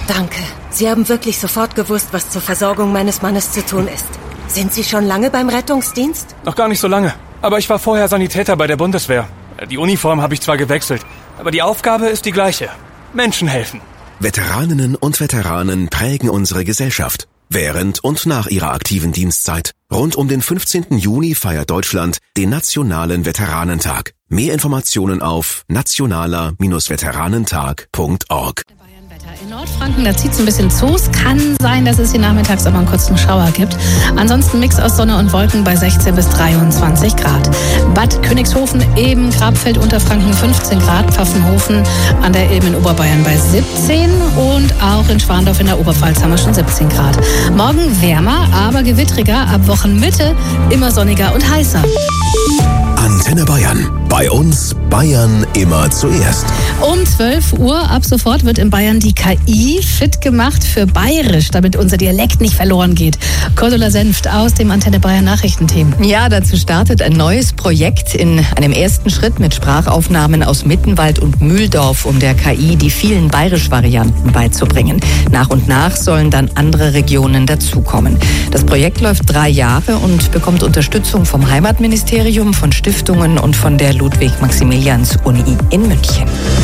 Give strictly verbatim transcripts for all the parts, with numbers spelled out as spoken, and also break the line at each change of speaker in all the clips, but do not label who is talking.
Danke. Sie haben wirklich sofort gewusst, was zur Versorgung meines Mannes zu tun ist. Sind Sie schon lange beim Rettungsdienst?
Noch gar nicht so lange. Aber ich war vorher Sanitäter bei der Bundeswehr. Die Uniform habe ich zwar gewechselt, aber die Aufgabe ist die gleiche. Menschen helfen.
Veteraninnen und Veteranen prägen unsere Gesellschaft. Während und nach ihrer aktiven Dienstzeit. Rund um den fünfzehnten Juni feiert Deutschland den Nationalen Veteranentag. Mehr Informationen auf nationaler Bindestrich veteranentag punkt org.
In Nordfranken, da zieht es ein bisschen zu. Es kann sein, dass es hier nachmittags aber einen kurzen Schauer gibt. Ansonsten Mix aus Sonne und Wolken bei sechzehn bis dreiundzwanzig Grad. Bad Königshofen, Eben, Grabfeld, Unterfranken fünfzehn Grad. Pfaffenhofen an der Ilm in Oberbayern bei siebzehn. Und auch in Schwandorf in der Oberpfalz haben wir schon siebzehn Grad. Morgen wärmer, aber gewittriger. Ab Wochenmitte immer sonniger und heißer.
Antenne Bayern. Bei uns Bayern immer zuerst.
Um zwölf Uhr ab sofort wird in Bayern die K I fit gemacht für Bayerisch, damit unser Dialekt nicht verloren geht. Cordula Senft aus dem Antenne Bayern Nachrichtenteam.
Ja, dazu startet ein neues Projekt in einem ersten Schritt mit Sprachaufnahmen aus Mittenwald und Mühldorf, um der K I die vielen Bayerisch-Varianten beizubringen. Nach und nach sollen dann andere Regionen dazukommen. Das Projekt läuft drei Jahre und bekommt Unterstützung vom Heimatministerium, von Stiftungen und von der Ludwig-Maximilians-Uni in München.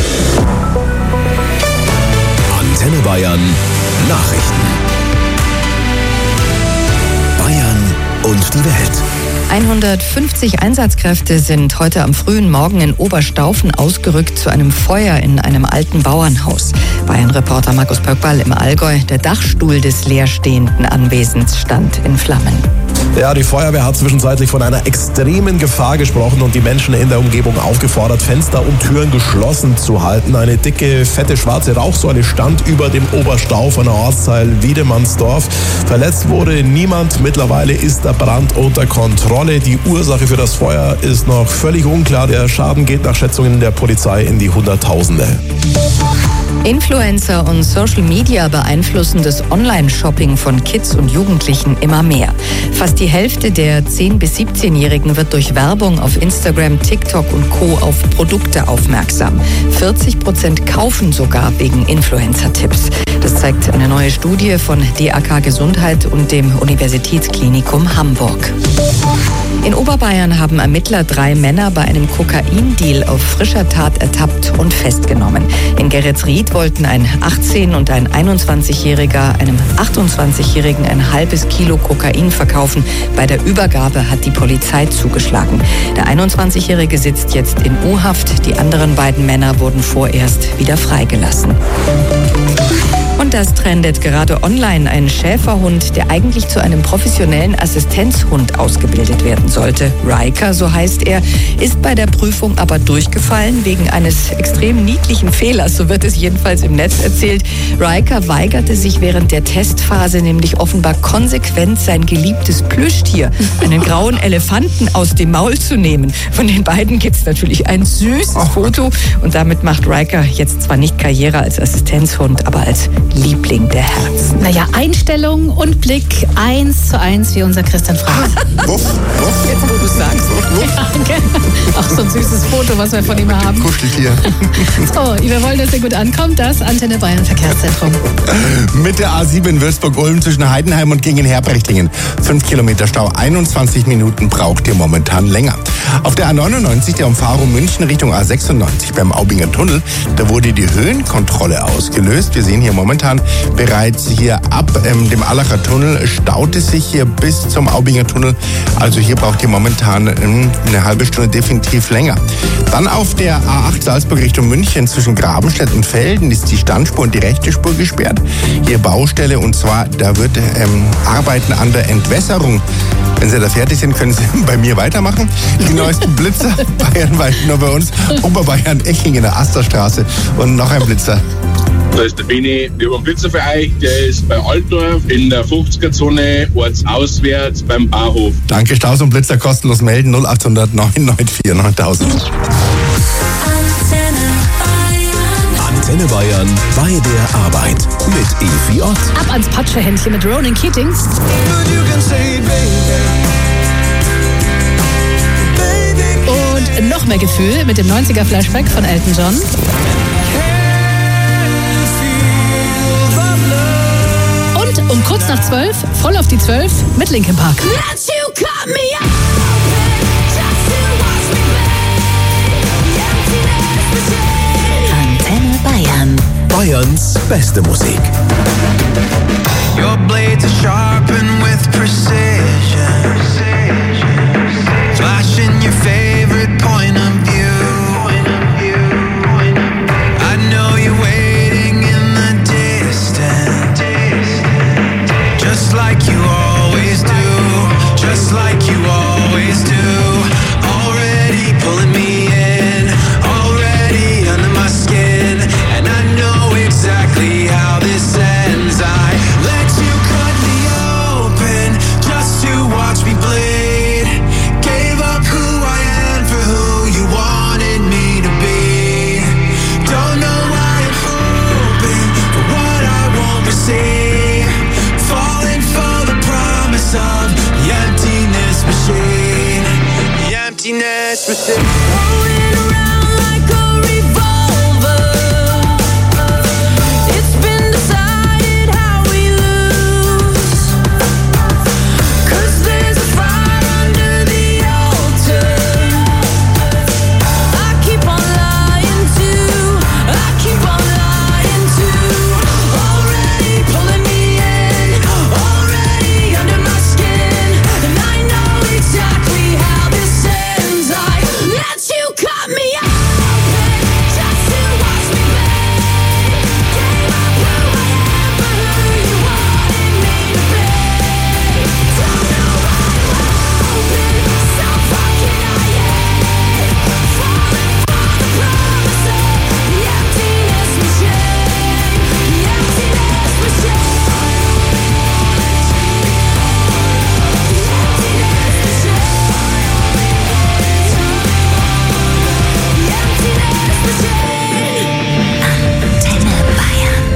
Antenne Bayern Nachrichten. Bayern und die Welt.
hundertfünfzig Einsatzkräfte sind heute am frühen Morgen in Oberstaufen ausgerückt zu einem Feuer in einem alten Bauernhaus. Bayern-Reporter Markus Pöckball im Allgäu. Der Dachstuhl des leerstehenden Anwesens stand in Flammen.
Ja, die Feuerwehr hat zwischenzeitlich von einer extremen Gefahr gesprochen und die Menschen in der Umgebung aufgefordert, Fenster und Türen geschlossen zu halten. Eine dicke, fette, schwarze Rauchsäule stand über dem Oberstauferner Ortsteil Wiedemannsdorf. Verletzt wurde niemand. Mittlerweile ist der Brand unter Kontrolle. Die Ursache für das Feuer ist noch völlig unklar. Der Schaden geht nach Schätzungen der Polizei in die Hunderttausende.
Influencer und Social Media beeinflussen das Online-Shopping von Kids und Jugendlichen immer mehr. Fast die Hälfte der zehn- bis siebzehnjährigen wird durch Werbung auf Instagram, TikTok und Co. auf Produkte aufmerksam. vierzig Prozent kaufen sogar wegen Influencer-Tipps. Das zeigt eine neue Studie von D A K Gesundheit und dem Universitätsklinikum Hamburg. In Oberbayern haben Ermittler drei Männer bei einem Kokain-Deal auf frischer Tat ertappt und festgenommen. In Geretsried wollten ein achtzehn- und ein einundzwanzigjähriger einem achtundzwanzigjährigen ein halbes Kilo Kokain verkaufen. Bei der Übergabe hat die Polizei zugeschlagen. Der einundzwanzigjährige sitzt jetzt in U-Haft. Die anderen beiden Männer wurden vorerst wieder freigelassen. Und das trendet gerade online. Ein Schäferhund, der eigentlich zu einem professionellen Assistenzhund ausgebildet werden sollte. Riker, so heißt er, ist bei der Prüfung aber durchgefallen wegen eines extrem niedlichen Fehlers. So wird es jedenfalls im Netz erzählt. Riker weigerte sich während der Testphase nämlich offenbar konsequent sein geliebtes Plüschtier, einen grauen Elefanten, aus dem Maul zu nehmen. Von den beiden gibt es natürlich ein süßes Foto. Und damit macht Riker jetzt zwar nicht Karriere als Assistenzhund, aber als Liebling der Herzen.
Naja, Einstellung und Blick eins zu eins wie unser Christian Frank.
Wuff, wuff.
Jetzt, wo du sagst. Ja, genau. Auch so ein süßes Foto, was wir von ihm haben.
Kuscheltier.
So, wir wollen, dass er gut ankommt. Das Antenne Bayern Verkehrszentrum.
Mit der A sieben in Würzburg-Ulm zwischen Heidenheim und Gingen-Herbrechtlingen. Fünf Kilometer Stau, einundzwanzig Minuten braucht ihr momentan länger. Auf der A neunundneunzig, der Umfahrung München Richtung A sechsundneunzig beim Aubinger Tunnel, da wurde die Höhenkontrolle ausgelöst. Wir sehen hier momentan bereits hier ab ähm, dem Allacher Tunnel staut es sich hier bis zum Aubinger Tunnel. Also hier braucht ihr momentan ähm, eine halbe Stunde definitiv länger. Dann auf der A acht Salzburg Richtung München zwischen Grabenstedt und Velden ist die Standspur und die rechte Spur gesperrt. Hier Baustelle und zwar, da wird ähm, Arbeiten an der Entwässerung. Wenn Sie da fertig sind, können Sie bei mir weitermachen. Die neuesten Blitzer bayernweit nur bei uns. Oberbayern, Eching in der Asterstraße und noch ein Blitzer.
Da ist der Beni, wir haben einen Blitzer für euch, der ist bei Altdorf in der fünfziger-Zone, ortsauswärts beim Bahnhof.
Danke, Staus und Blitzer kostenlos melden, null acht null null neun neun vier neuntausend.
Antenne Bayern bei der Arbeit mit Evi Ott.
Ab ans Patschehändchen mit Ronan Keating. Und noch mehr Gefühl mit dem neunziger-Flashback von Elton John. zwölf, voll auf die zwölf mit Linkin Park.
Antenne Bayern. Bayerns beste Musik.
Your blades are sharpened with precision. Flashing your favorite point of view. I know you're waiting in the distance. Just like you always do. Just like you always do. Already pulling me in. Already under my skin. And I know exactly how this ends. I let you cut me open just to watch me bleed. Gave up who I am for who you wanted me to be. Don't know why I'm hoping for what I won't receive. Falling for the promise of the emptiness machine. The emptiness machine. Rolling around like a revolver. It's been decided how we lose. 'Cause there's a fire under the altar. I keep on lying to. I keep on lying to. Already pulling me in. Already under my skin. And I know exactly how this ends. I let you cut me open just to watch me bleed. Gave up who I am for who you wanted me to be. Don't know why I'm hoping, so fucking I am. Falling for the promise of the emptiness machine. The emptiness machine. The emptiness machine. The emptiness machine. Antenne Bayern.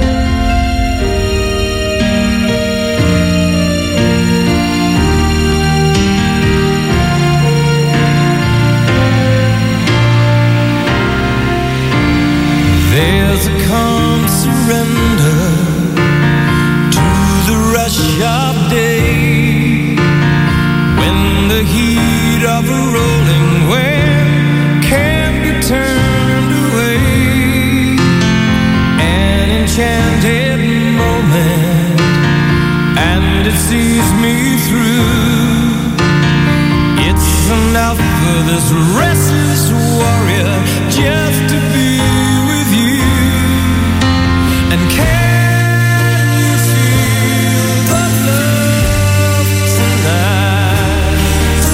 There's a calm surrender to the rush of day, when the heat of a rolling wave can be turned away. An enchanted moment, and it sees me through. It's enough for this restless warrior just to be with you. And can you feel the love tonight?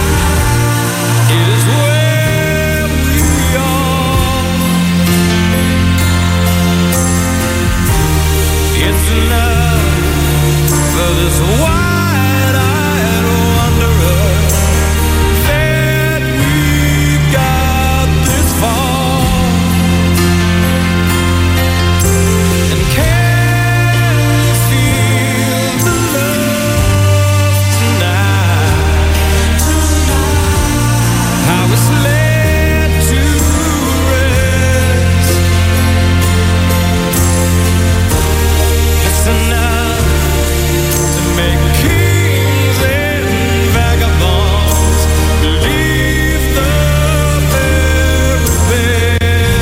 It is where we are. It's enough for this wide-eyed wanderer that we got this far. And can you feel the love tonight? How it's led to rest. It's enough to make kings and vagabonds believe the very best.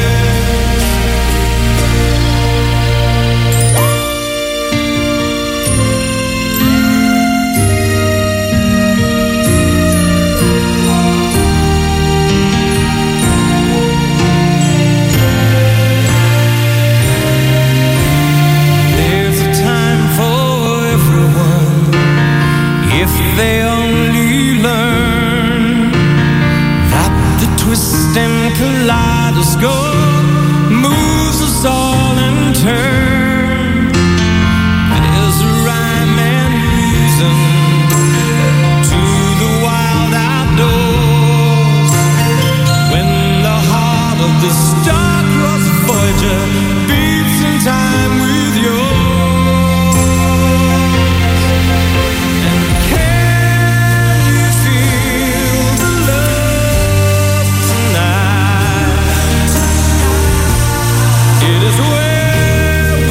There's a time for everyone if they only learn that the twisting kaleidoscope moves us all in turn. There's a rhyme and reason to the wild outdoors, when the heart of the star-crossed Voyager beats in time with yours. And can you feel the love tonight? It is where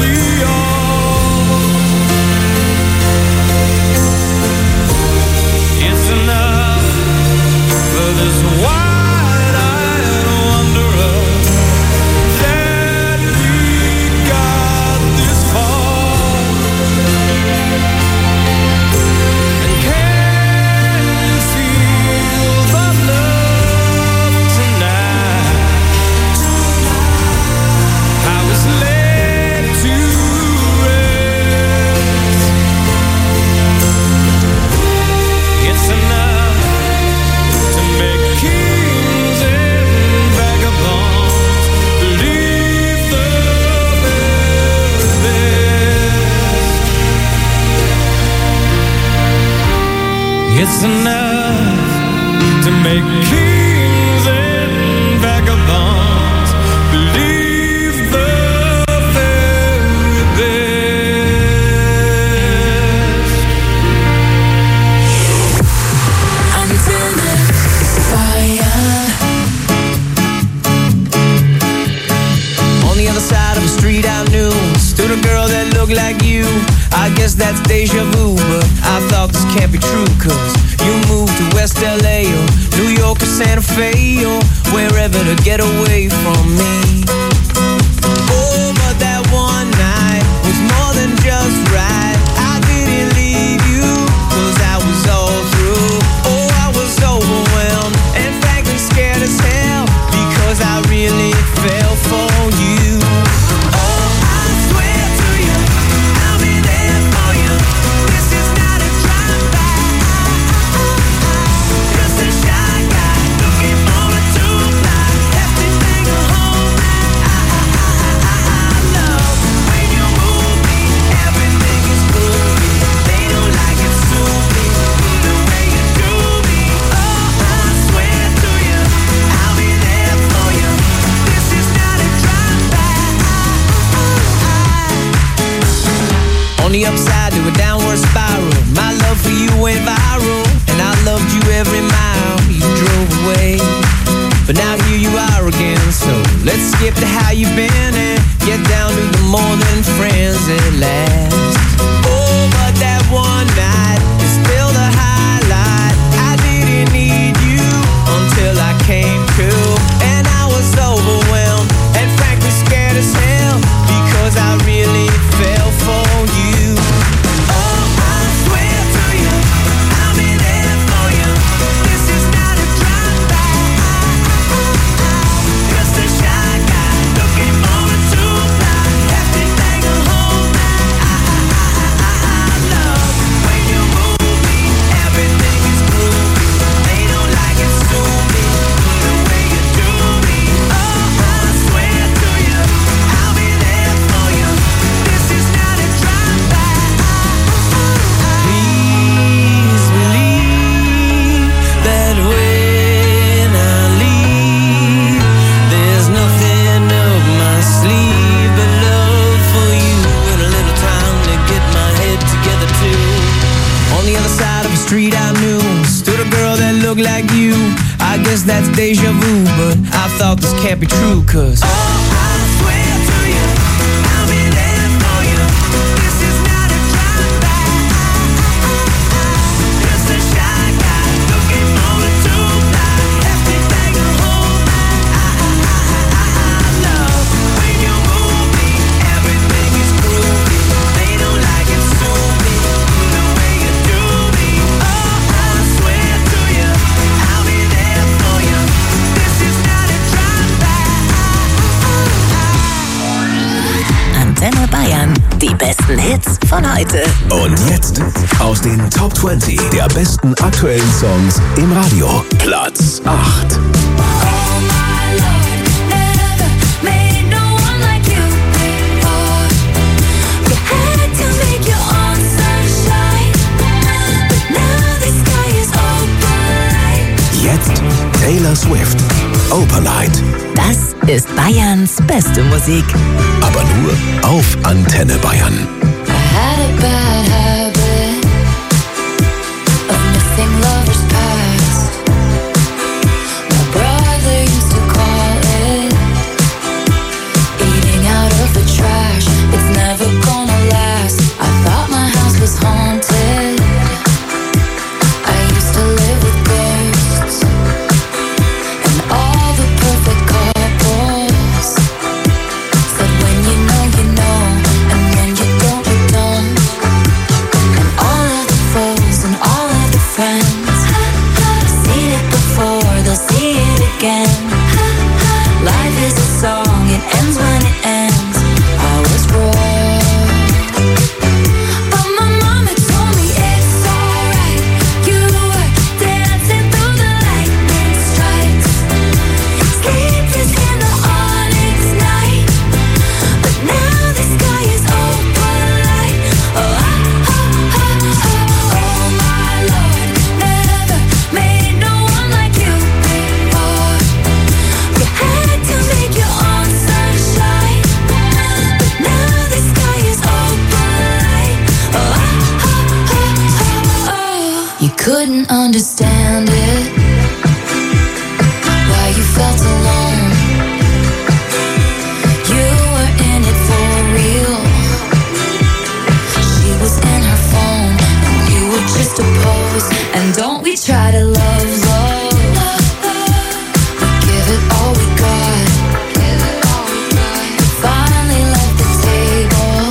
It's enough to make kings and vagabonds believe the very best. Until the fire. On the other side of the street I knew stood a girl that looked like you. I guess that's deja vu, but I thought this can't be true, cause you moved to West L A or New York or Santa Fe or wherever to get away from me. Oh, but that one night was more than just right. I didn't leave you, cause I was all through. Oh, I was overwhelmed and frankly scared as hell, because I really fell for you. On the upside to a downward spiral, my love for you went viral, and I loved you every mile you drove away. But now here you are again, so let's skip to how you've been and get down to the more than friends at last. Oh, but that one night is still the highlight. I didn't need you until I came to, and I was overwhelmed and frankly scared as hell, because I really fell for you. Street I knew stood a girl that looked like you. I guess that's deja vu, but I thought this can't be true, cause oh, I swear to you, I'll be there for you. This is not a drive-by, just a shy guy looking for a two-ply. Have to take a whole night. I love when you move me, everything is groovy. They don't like it soon, the way you do me.
Antenne Bayern, die besten Hits von heute.
Und jetzt aus den Top zwanzig der besten aktuellen Songs im Radio. Platz acht. Jetzt Taylor Swift, Opalite.
Das ist Bayerns beste Musik.
Aber nur auf Antenne Bayern.
I had a bad habit of missing lovers past. My brother used to call it eating out of the trash. It's never gonna last. I thought my house was haunted. I used to live with ghosts and all the perfect couples said when you know you know, and when you don't you don't. And all of the foes and all of the friends seen it before, they'll see it again. Life is a song, it ends when it ends. I was wrong. couldn't understand it. Why you felt alone. You were in it for real. She was in her phone, and you were just a pose. And don't we try to love, love? We give it all we got. Finally left the table.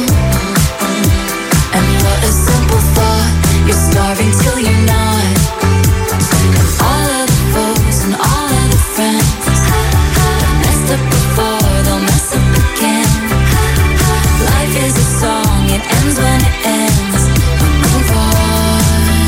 And what a simple thought. You're starving till you're not. And all of the foes and all of the friends have messed up before, they'll mess up again. Life is a song, it ends when it ends. We move on.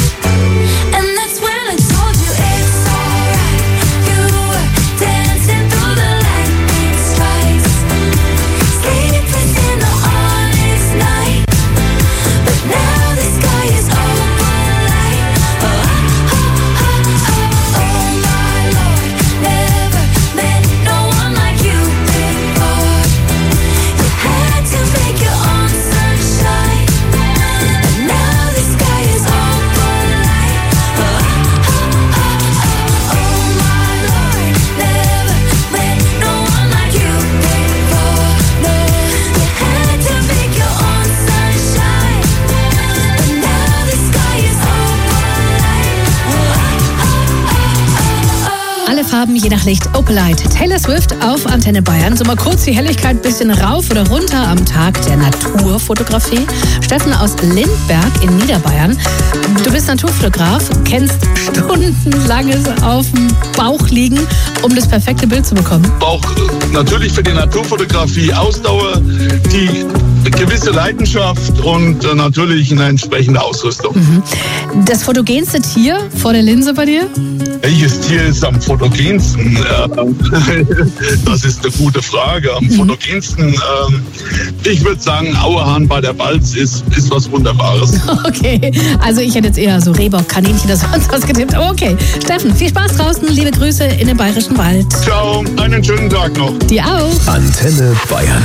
And that's when I told you it's alright. You were dancing through the lightning strikes, sleepless in the honest night. But now the sky is open light. Oh, oh, oh, oh, oh my Lord. Never met no one like you before. You had to make your own sunshine. And now the sky is open light. Oh, oh, oh, oh, oh my Lord. Never met no one like you before. No, you had to make your own sunshine. And now the sky is open light. Oh, oh, oh, oh, oh.
Alle Farben je nach Licht, Opalite. Taylor Swift auf Antenne Bayern. So mal kurz die Helligkeit ein bisschen rauf oder runter am Tag der Naturfotografie. Steffen aus Lindberg in Niederbayern. Du bist Naturfotograf, kennst stundenlanges auf dem Bauch liegen, um das perfekte Bild zu bekommen.
Auch natürlich für die Naturfotografie Ausdauer, die gewisse Leidenschaft und äh, natürlich eine entsprechende Ausrüstung.
Mhm. Das fotogenste Tier vor der Linse bei dir?
Welches Tier ist am fotogensten? Ja, das ist eine gute Frage. Am fotogensten, ähm, ich würde sagen, Auerhahn bei der Balz ist, ist was Wunderbares.
Okay, also ich hätte jetzt eher so Rehbock, Kaninchen oder sonst was getippt. Aber okay, Steffen, viel Spaß draußen. Liebe Grüße in den Bayerischen Wald.
Ciao, einen schönen Tag noch.
Dir auch.
Antenne Bayern.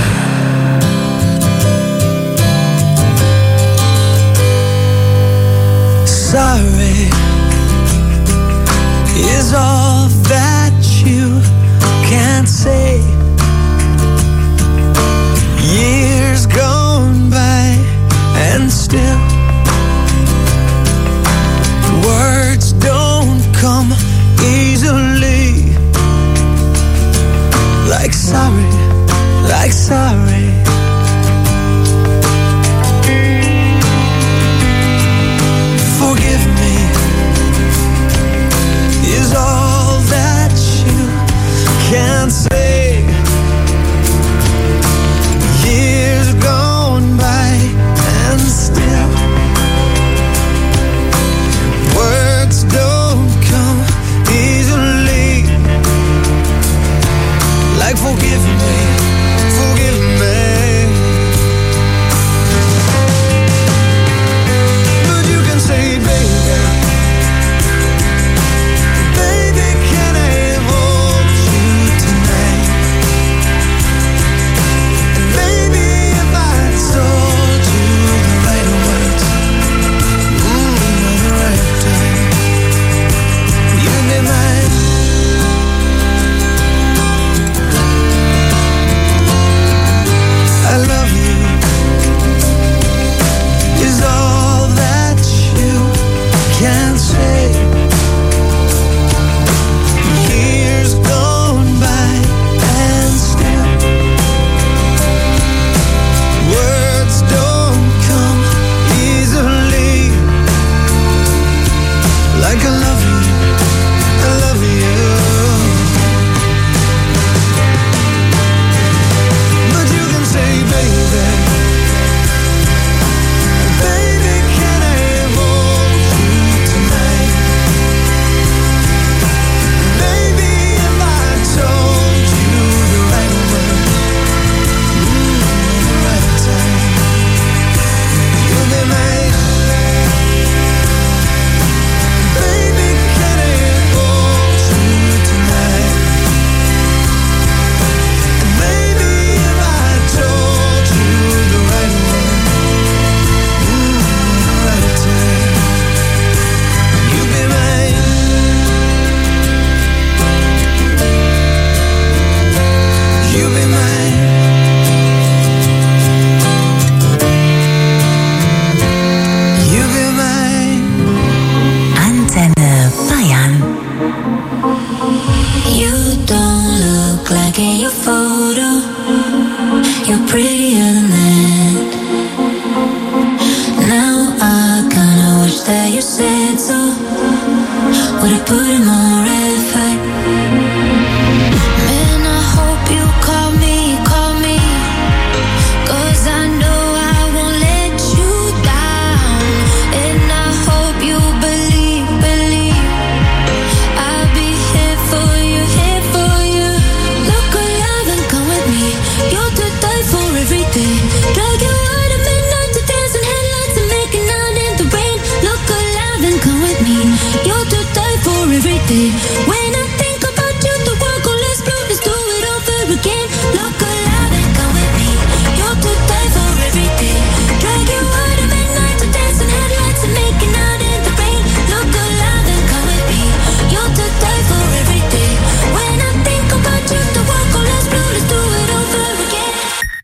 Sorry is all that you can say. Years gone by and still words don't come easily. Like sorry, like sorry.
answer. Would it put him on red flag? Man, I hope you call me, call me, 'cause I know I won't let you down. And I hope you believe, believe I'll be here for you, here for you. Look alive and come with me. You're to die for every day. Drag you out at midnight to dancing headlights and making out in the rain. Look alive and come with me. You're to die for every day. When I think about you, the world goes less blue. Let's do it over again. Look alive and come with me. You're to die for every day. Drag you out at midnight to dancing headlights and making out in the rain. Look alive and come with me. You're to die for every day. When I think about you, the world goes less blue. Let's do it over again.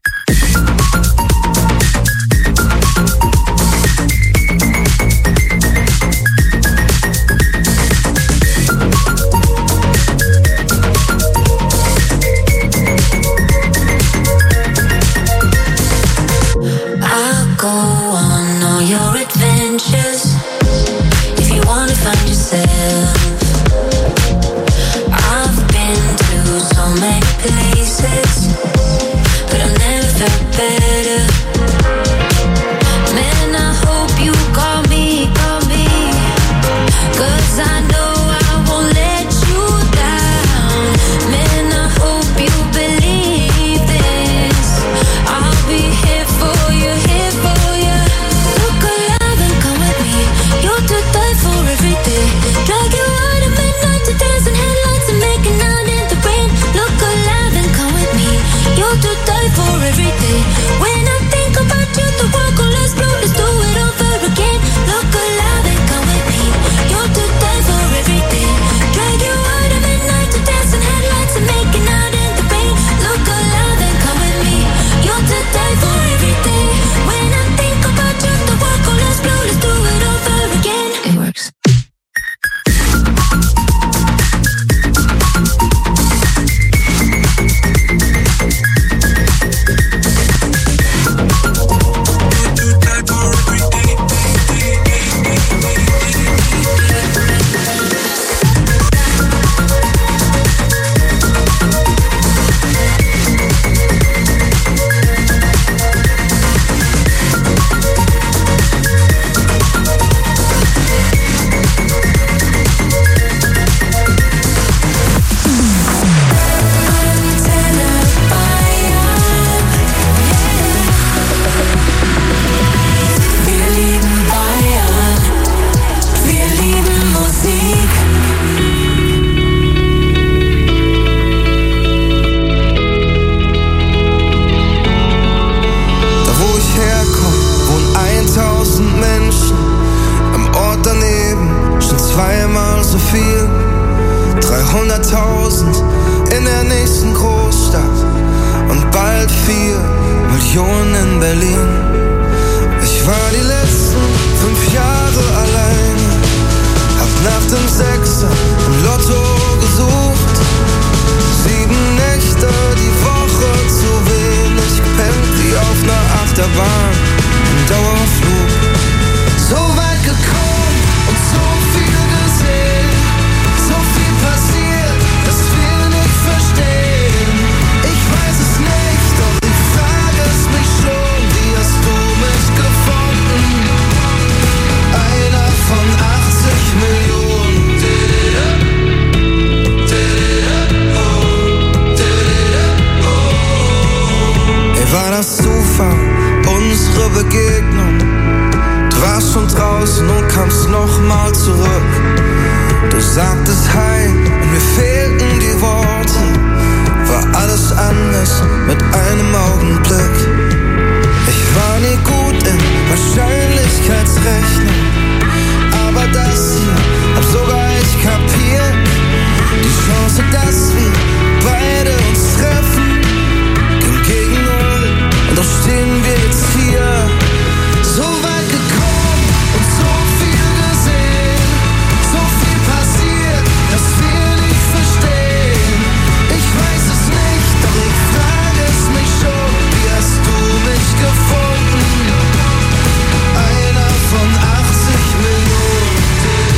I'll go on all your adventures if you wanna find yourself. I've been to so many places, but I've never felt better. Man, I hope you call me, call me, 'cause I know I won't let you down. Man, I hope you believe this. I'll be here for you, here for you. Look alive and come with me. You're to die for every day. Drag you out at midnight to dancing headlights and making out in the rain. Look alive and come with me. You're to die for every day. When I think about you, the world goes less blue. Let's do it over again. Look alive and come with me. You're to die for every day. Drag you out at midnight to dancing headlights and making out in the rain. Look alive and come with me. You're to die for every day. When I think about you, the world goes less blue. Let's do it over again. It works. Wir lieben Bayern. Wir lieben Musik.
Da wo ich herkomme, wohnen tausend Menschen. Am Ort daneben schon zweimal so viel. dreihunderttausend in der nächsten Großstadt und bald vier Millionen in Berlin. Ich war die letzten fünf Jahre alleine, hab nach dem Sechser im Lotto gesucht. Sieben Nächte die Woche zu wenig gepennt, wie auf ner Achterbahn im Dauerflug. So weit gekommen und so viel gesehen, so viel passiert, dass wir nicht verstehen. Ich weiß es nicht, doch ich frage es mich schon, wie hast du mich gefunden? Einer von achtzig Millionen. Ey, war das Zufall, unsere Begegnung? Du warst schon draußen und kamst nochmal zurück. Du sagtest Hi und mir fehlten die Worte. War alles anders mit einem Augenblick. Ich war nie gut in Wahrscheinlichkeitsrechnung, aber das hier hab sogar ich kapiert. Die Chance, dass wir beide uns treffen, ging gegen null und doch stehen wir jetzt hier. So weit gekommen und so viel gesehen, so viel passiert, dass wir nicht verstehen. Ich weiß es nicht, doch ich frage es mich schon, wie hast du mich gefunden? Einer von achtzig Millionen.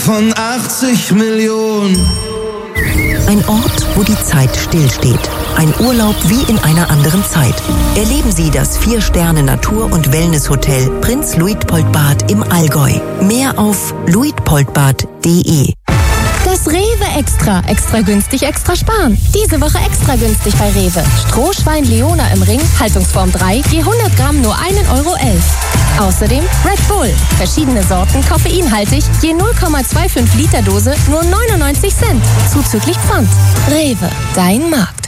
von achtzig Millionen.
Ein Ort, wo die Zeit stillsteht. Ein Urlaub wie in einer anderen Zeit. Erleben Sie das Vier-Sterne-Natur- und Wellness-Hotel Prinz Luitpoldbad im Allgäu. Mehr auf luitpoldbad punkt de.
Das Rewe Extra. Extra günstig, extra sparen. Diese Woche extra günstig bei Rewe. Strohschwein Leona im Ring, Haltungsform drei, je hundert Gramm nur ein Euro elf. Außerdem Red Bull. Verschiedene Sorten, koffeinhaltig, je null Komma fünfundzwanzig Liter Dose, nur neunundneunzig Cent. Zuzüglich Pfand. Rewe, dein Markt.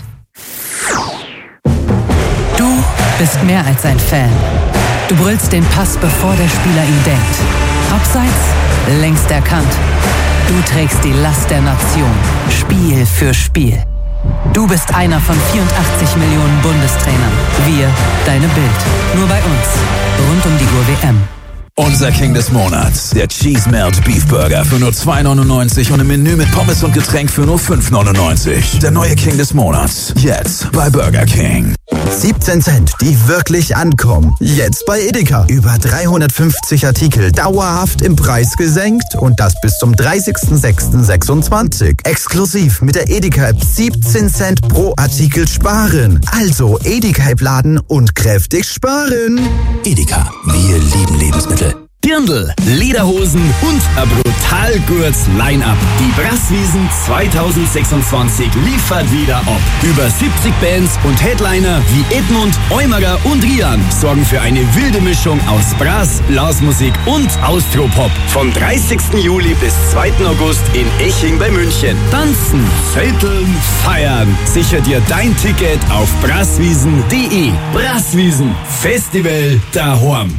Du bist mehr als ein Fan. Du brüllst den Pass, bevor der Spieler ihn denkt. Abseits, längst erkannt. Du trägst die Last der Nation, Spiel für Spiel. Du bist einer von vierundachtzig Millionen Bundestrainern. Wir, deine Bild. Nur bei uns. Rund um die Uhr W M.
Unser King des Monats, der Cheese Melt Beef Burger für nur zwei neunundneunzig und im Menü mit Pommes und Getränk für nur fünf neunundneunzig. Der neue King des Monats, jetzt bei Burger King.
siebzehn Cent, die wirklich ankommen. Jetzt bei Edeka. Über dreihundertfünfzig Artikel dauerhaft im Preis gesenkt und das bis zum dreißigsten sechsten sechsundzwanzig. Exklusiv mit der Edeka-App siebzehn Cent pro Artikel sparen. Also Edeka-App laden und kräftig sparen.
Edeka, wir lieben Lebensmittel.
Dirndl, Lederhosen und ein brutal gutes Line-Up. Die Brasswiesen zweitausendsechsundzwanzig liefert wieder ab. Über siebzig Bands und Headliner wie Edmund, Eumerer und Rian sorgen für eine wilde Mischung aus Brass, Blasmusik und Austropop. Vom dreißigsten Juli bis zweiten August in Eching bei München. Tanzen, zelteln, feiern. Sicher dir dein Ticket auf brasswiesen punkt de. Brasswiesen, Festival daheim.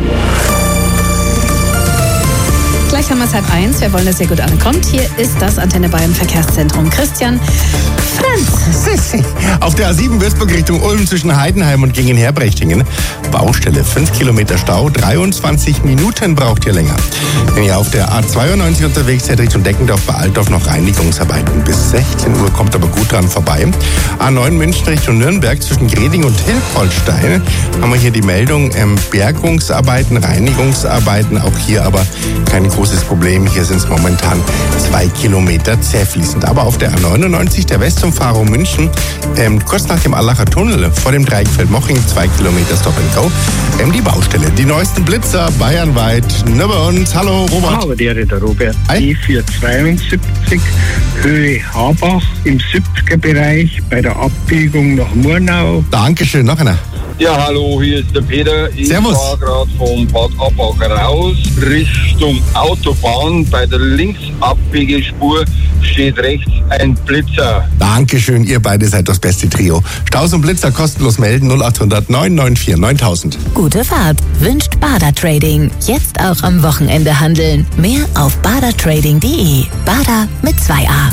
Gleich haben wir es halb eins. Wir wollen, dass ihr gut ankommt. Hier ist das Antenne Bayern Verkehrszentrum. Christian Franz.
Auf der A sieben Würzburg Richtung Ulm zwischen Heidenheim und Gingen-Herbrechtingen. Baustelle, fünf Kilometer Stau, dreiundzwanzig Minuten braucht ihr länger. Wenn ihr auf der A zweiundneunzig unterwegs seid Richtung Deckendorf bei Altdorf noch Reinigungsarbeiten. Bis sechzehn Uhr kommt aber gut dran vorbei. A neun München Richtung Nürnberg zwischen Greding und Hilpoltstein haben wir hier die Meldung ähm, Bergungsarbeiten, Reinigungsarbeiten. Auch hier aber kein großes Problem. Hier sind es momentan zwei Kilometer zäh fließend. Aber auf der A neunundneunzig, der Westumfahrung München, ähm, kurz nach dem Allacher Tunnel vor dem Dreieckfeld Moching, zwei Kilometer Stop and Go, ähm, die Baustelle. Die neuesten Blitzer bayernweit. Nur bei uns. Hallo Robert.
Hallo, der der Robert.
Hi.
E vierhundertzweiundsiebzig, Höhe Habach im siebziger Bereich bei der Abbiegung nach Murnau.
Dankeschön. Noch einer.
Ja, hallo, hier ist der Peter. Ich
Servus.
fahre gerade von Bad Abbach raus, Richtung Autobahn. Bei der Linksabbiegespur steht rechts ein Blitzer.
Dankeschön, ihr beide seid das beste Trio. Staus und Blitzer kostenlos melden null achthundert neun neun vier neuntausend.
Gute Fahrt wünscht Bader Trading. Jetzt auch am Wochenende handeln. Mehr auf bader trading punkt de. Bader mit zwei A.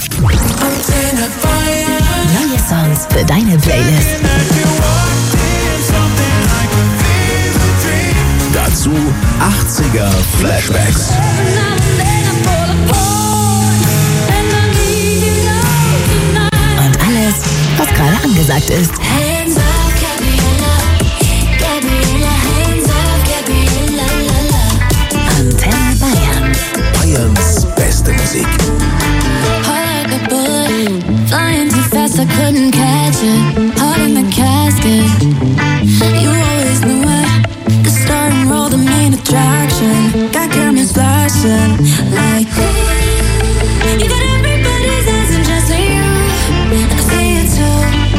Neue Songs für deine Playlist.
Dazu achtziger Flashbacks.
Und alles, was gerade angesagt ist. Antenne Bayern.
Bayerns beste Musik.
Flying too fast, I couldn't catch it. Heart in the casket. You always knew it. The star and roll, the main attraction. Got cameras flashing like you got everybody's eyes and just you. I see it too.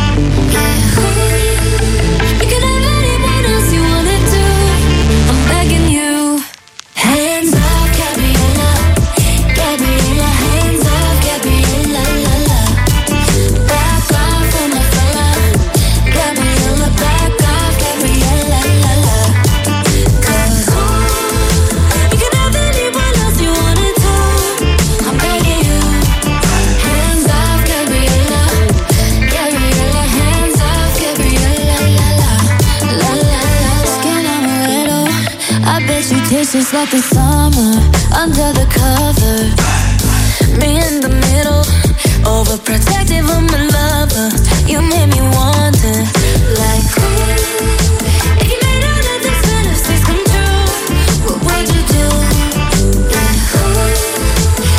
You can have anyone else you wanna do. I'm begging you. Hands off, Gabriella. Gabriella, hands off, Gabriella, la la. Back off on my fella. Gabriella, back off, Gabriella, la la. Cause you can have anyone else you wanna do. I'm begging you. Hands off, Gabriella. Gabriella, hands off, Gabriella, la la. La la la. Skin amaretto. I bet you taste just like the summer under the cover. Me in the middle, overprotective of my lover. You made me wonder, like, if you made all of these fantasies come true, what would you do? Yeah.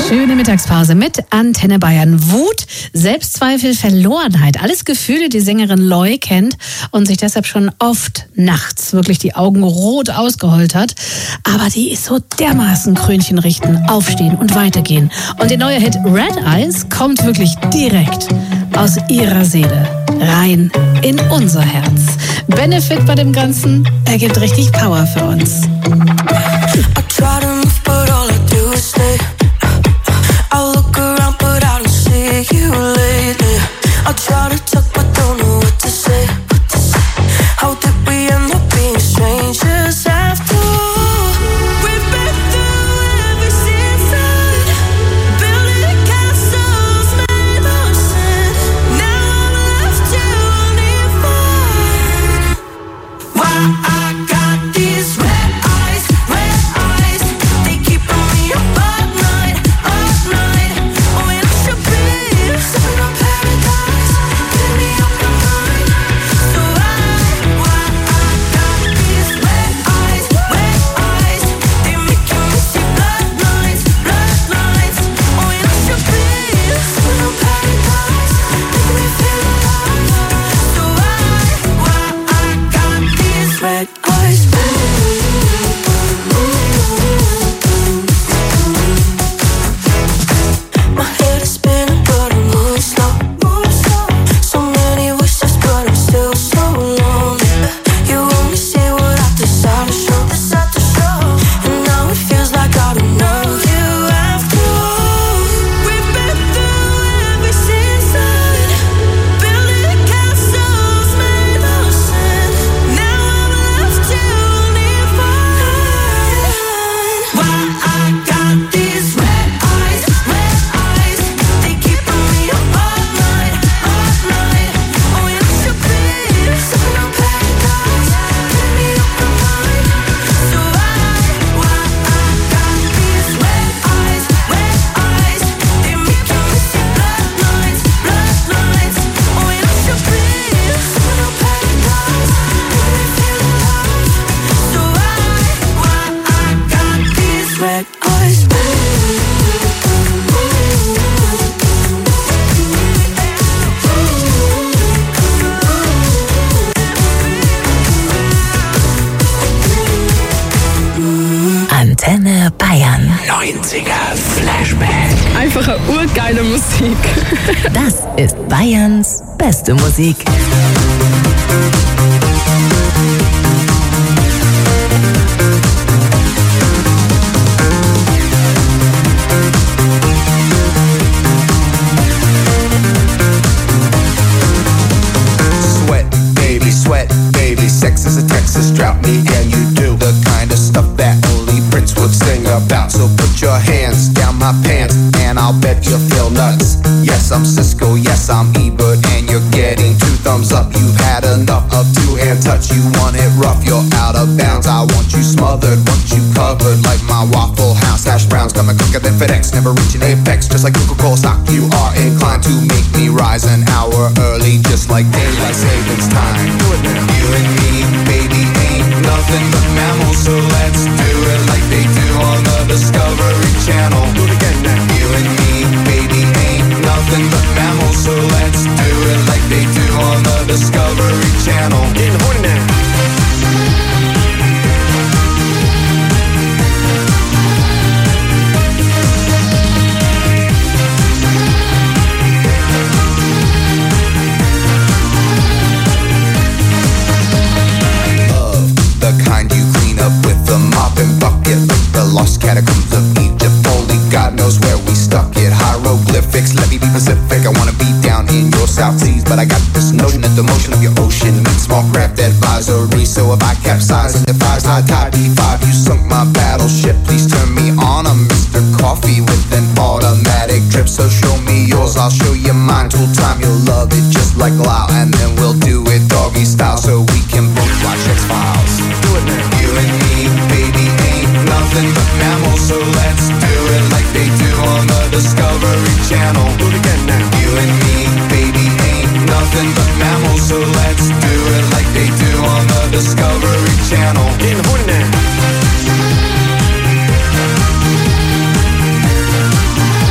Schöne Mittagspause mit Antenne Bayern. Wut, Selbstzweifel, Verlorenheit. Alles Gefühle, die Sängerin Loi kennt und sich deshalb schon oft nachts wirklich die Augen rot ausgeheult hat. Aber die ist so dermaßen Krönchen richten, aufstehen und weitergehen. Und der neue Hit Red Eyes kommt wirklich direkt aus ihrer Seele rein in unser Herz. Benefit bei dem Ganzen, er gibt richtig Power für uns.
I try to move, but all I do is stay. I look around, but I don't see you lately. I try to talk, but don't know what to say. How did we end up being strangers after all? We've been through every season, building castles made of sand. Now I'm left to only find why I got these red eyes, red eyes. They keep me up all night, all night. Oh, and I should be sipping on paradise, getting me up my mind. So why, why I got these red eyes, red eyes. They making me see blood lines, blood lines. Oh, and I should be sipping on paradise, making me feel alive. So why, why I got these red eyes. My head is spinning, but I'm moving slow. So many wishes, but I'm still so lonely. You only see what I decide to show. And now it feels like I don't know you after all. We've been through every season, building castles made of sand. Now I'm left to only find why I got these red eyes, red eyes. They keep me up all night, all night. Oh, and I should be sipping on paradise, getting me up my mind. So why, why I got these red eyes, red eyes. They making me see blood lines, blood lines. Oh, and I should be sipping on paradise, making me feel alive. So why, why I got these red eyes.
Antenne Bayern.
neunziger Flashback.
Einfache urgeile Musik.
Das ist Bayerns beste Musik.
Sweat, baby, sweat, baby. Sex is a Texas drought. Me and you do the kind of stuff that only Prince would sing about. So put your hands down my pants, and I'll bet you'll feel nuts. Yes, I'm Cisco, yes, I'm Ebert, and you're getting two thumbs up. You've had enough of two-hand touch. You want it rough, you're out of bounds. I want you smothered, want you covered like my Waffle House hash browns. Coming quicker than FedEx, never reaching apex. Just like Coca-Cola stock, you are inclined to make me rise an hour early, just like daylight savings time. You and me, baby, ain't nothing but mammals, so let's do it like they do on the Discovery Channel. Do it again now. You and me, baby, ain't nothing but mammals, so let's do it like they do on the Discovery Channel. Getting horny now. The kind you clean up with a mop and bucket, like the lost catacombs of Egypt. Only God knows where we stuck it. Hieroglyphics, let me be Pacific. I wanna be down in your South Seas, but I got this notion that the motion of your ocean meets small craft advisory. So if I capsize and defies high tide D five, you sunk my battleship. Please turn me on. I'm Mister Coffee with an automatic drip. So show me yours, I'll show you mine. Tool time, you'll love it just like Lao, and then we'll do it doggy style, so we can both watch X-Files. Do it now. You and me, baby, ain't nothing but mammals, so let's do it like they do on the Discovery Channel. Do it again now. You and me, baby, ain't nothing but mammals, so let's do it like they do on the Discovery Channel. Getting horny now.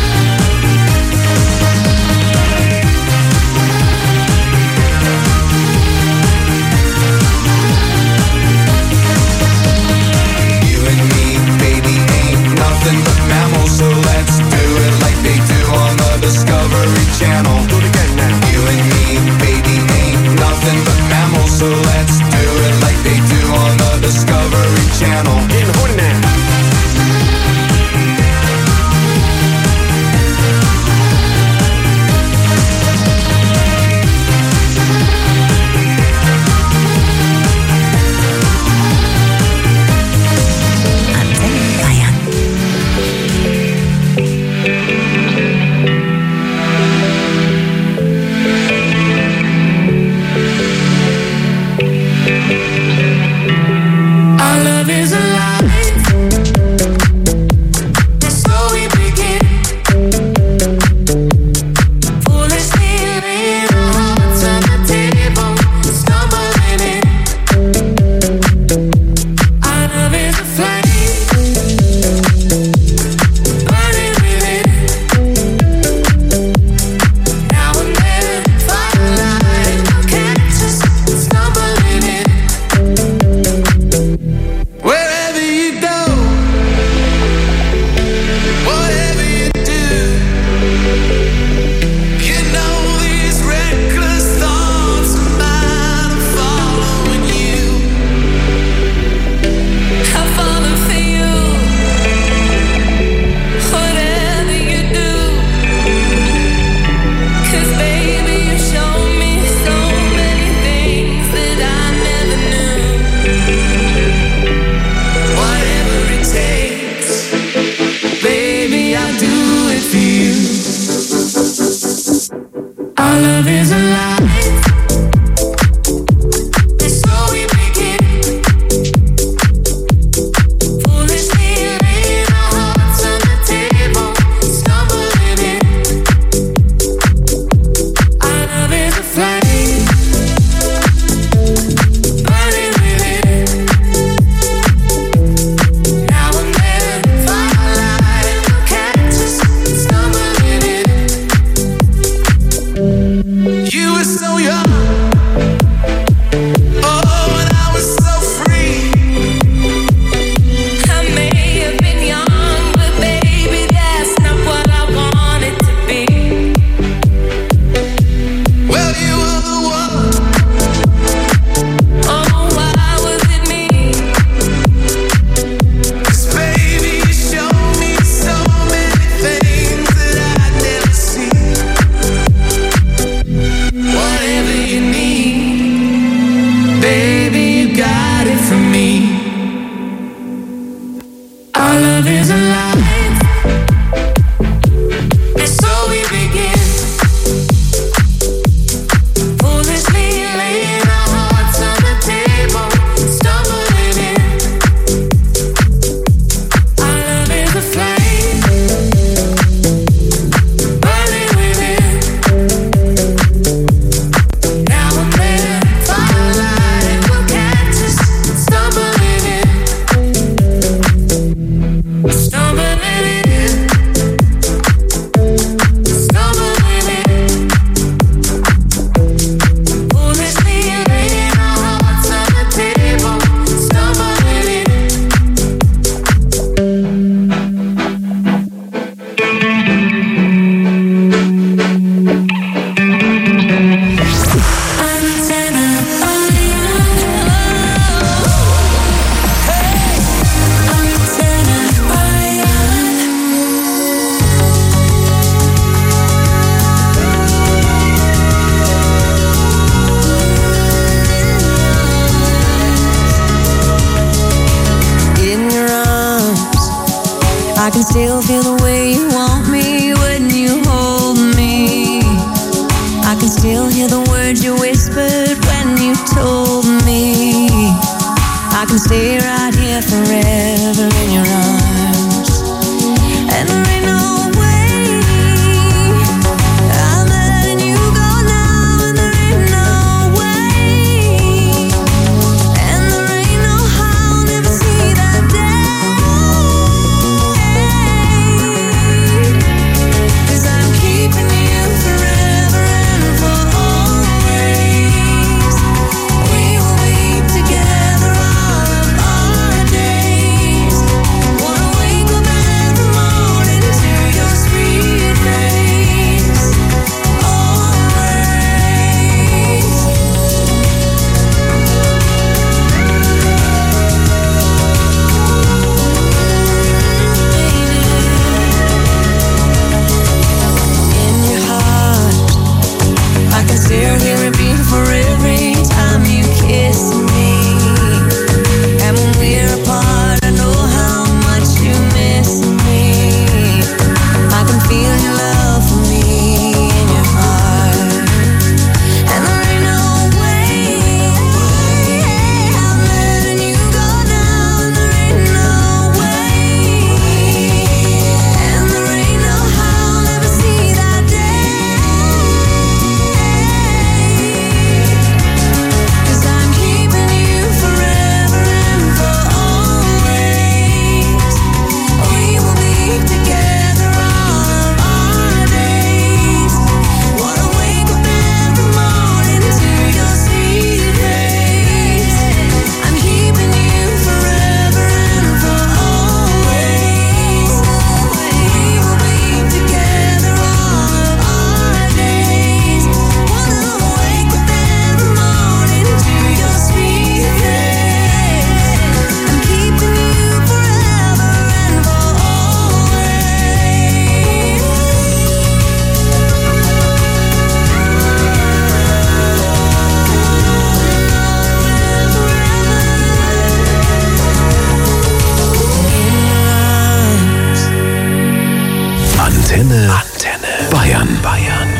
can still feel the way you want me when you hold me. I can still hear the words you whispered when you told me. I can stay right here forever in your arms. And there ain't no way I'm letting you go now. And there ain't no way. And there ain't no how I'll never see that day. 'Cause I'm keeping you forever and for always. We will be together all of our days. Wanna wake up every morning to your sweet face. In your heart, I can still hear it beat for every time you kiss me. And when we're apart, I know how much you miss me. I can feel your love for me in your heart. And there ain't no way I'm letting you go now. And there ain't no way. And there ain't no how I'll never see that day. 'Cause I'm keeping you forever and for always. We will be together all of our days. Wanna wake up every morning to your sweet face. I'm keeping you forever and for always. We will be together all of our days. Wanna wake up every morning to your sweet face. I'm keeping you forever and for
Antenne, Antenne Bayern, Bayern.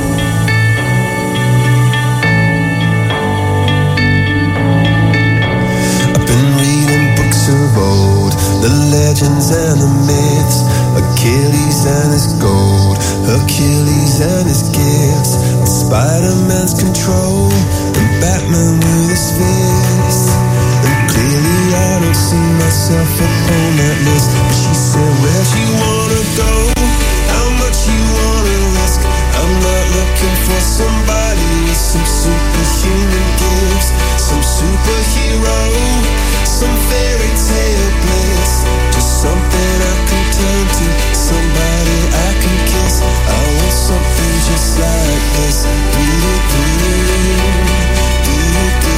I've been reading books of old, the legends and the myths, Achilles and his gold, Hercules and his gifts, and Spider-Man's control, and Batman with his fists. And clearly I don't see myself upon that list. But she said, where'd you wanna go? How much you wanna risk? I'm not looking for somebody with some superhuman gifts, some superhero, some fairy tale bliss, just something I can turn to, somebody I can kiss. I want something just like this. Do-do-do, do-do-do,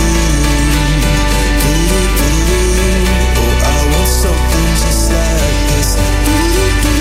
do-do-do. Oh, I want something just like this. Do-do-do.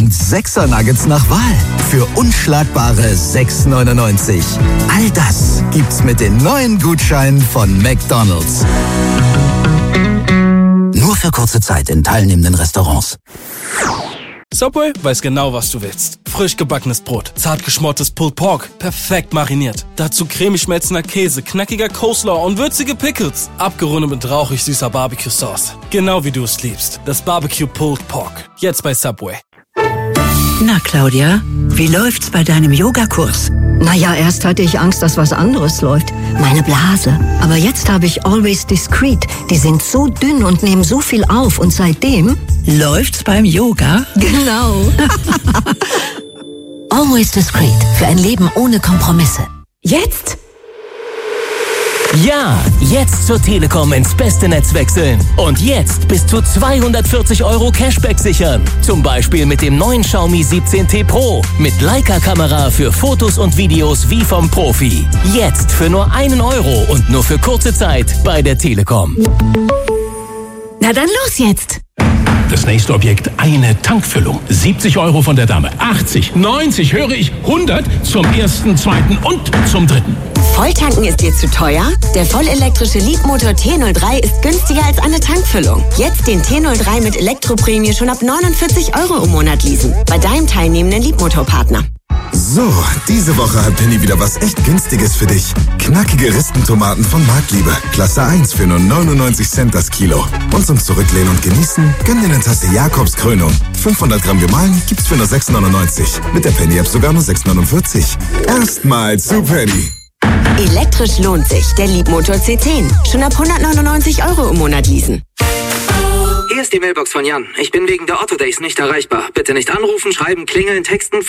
und sechser Nuggets nach Wahl für unschlagbare sechs neunundneunzig. All das gibt's mit den neuen Gutscheinen von McDonald's. Nur für kurze Zeit in teilnehmenden Restaurants.
Subway weiß genau, was du willst. Frisch gebackenes Brot, zart geschmortes Pulled Pork, perfekt mariniert. Dazu cremig schmelzender Käse, knackiger Coleslaw und würzige Pickles. Abgerundet mit rauchig süßer Barbecue-Sauce. Genau wie du es liebst. Das Barbecue Pulled Pork. Jetzt bei Subway.
Na, Claudia, wie läuft's bei deinem Yogakurs?
Naja, erst hatte ich Angst, dass was anderes läuft. Meine Blase. Aber jetzt habe ich Always Discreet. Die sind so dünn und nehmen so viel auf. Und seitdem...
Läuft's beim Yoga?
Genau.
Always Discreet. Für ein Leben ohne Kompromisse.
Jetzt?
Ja, jetzt zur Telekom ins beste Netz wechseln. Und jetzt bis zu zweihundertvierzig Euro Cashback sichern. Zum Beispiel mit dem neuen Xiaomi siebzehn T Pro. Mit Leica-Kamera für Fotos und Videos wie vom Profi. Jetzt für nur einen Euro und nur für kurze Zeit bei der Telekom.
Na dann los jetzt.
Das nächste Objekt, eine Tankfüllung. siebzig Euro von der Dame. achtzig, neunzig, höre ich, hundert zum ersten, zweiten und zum dritten.
Volltanken ist dir zu teuer? Der vollelektrische Leapmotor T null drei ist günstiger als eine Tankfüllung. Jetzt den T null drei mit Elektroprämie schon ab neunundvierzig Euro im Monat leasen. Bei deinem teilnehmenden Leapmotor-Partner.
So, diese Woche hat Penny wieder was echt Günstiges für dich. Knackige Ristentomaten von Marktliebe. Klasse eins für nur neunundneunzig Cent das Kilo. Und zum Zurücklehnen und Genießen, gönn dir eine Tasse Jakobs Krönung. fünfhundert Gramm gemahlen gibt's für nur sechs neunundneunzig. Mit der Penny-App sogar nur sechs neunundvierzig. Erstmal zu Penny.
Elektrisch lohnt sich. Der Leapmotor C zehn. Schon ab hundertneunundneunzig Euro im Monat leasen.
Hier ist die Mailbox von Jan. Ich bin wegen der Otto Days nicht erreichbar. Bitte nicht anrufen, schreiben, klingeln, texten,